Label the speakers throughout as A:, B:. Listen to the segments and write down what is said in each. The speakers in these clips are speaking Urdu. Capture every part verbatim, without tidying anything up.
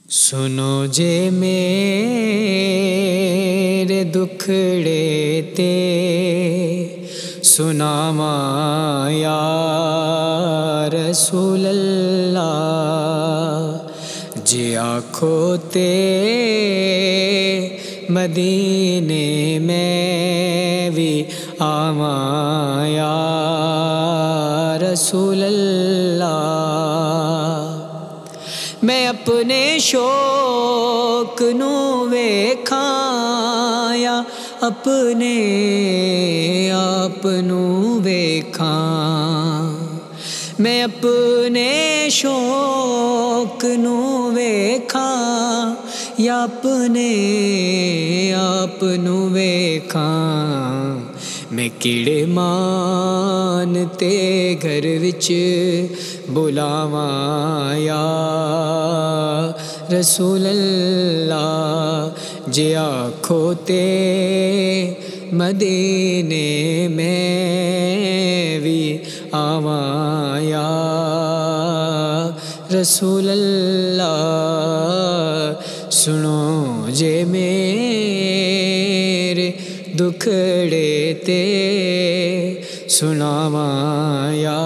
A: سنو جے میرے دکھڑے تے سناواں یا رسول اللہ، جے آکھو تے مدینے میں بھی آواں یا رسول اللہ۔ میں اپنے شوق نو ویکھاں یا اپنے آپ نو ویکھاں، میں اپنے شوق نو ویکھاں یا اپنے آپ نو ویکھاں۔ میں کیڑے مان تے گھر وچ بلاواں یا رسول اللہ، جے آکھو تے مدینے میں بھی آواں یا رسول اللہ۔ سنو جے میرے دکھڑے تے سناواں یا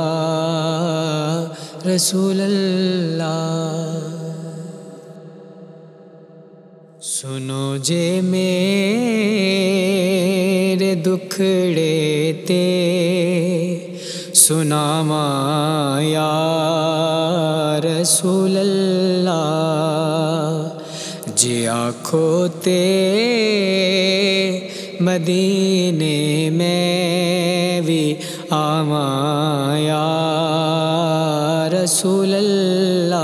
A: رسول اللہ۔ سنو جے میرے دکھڑے تے سناواں یا رسول اللہ، جے آکھو تے مدینے میں بھی آواں یا رسول اللہ۔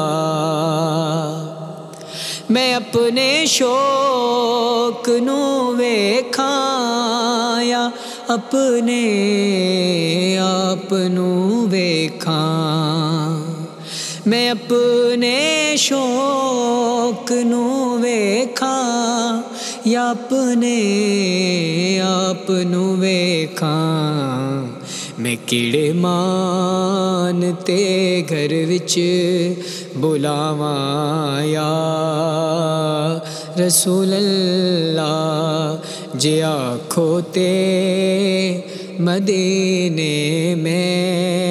A: میں اپنے شوق نو ویکھاں یا اپنے آپ نو ویکھاں، میں اپنے شوق نو ویکھاں یا اپنے آپ نو ویکھاں۔ میں کیڑے مان تے گھر وچ بلاواں یا رسول اللہ، جے آکھو تے مدینے میں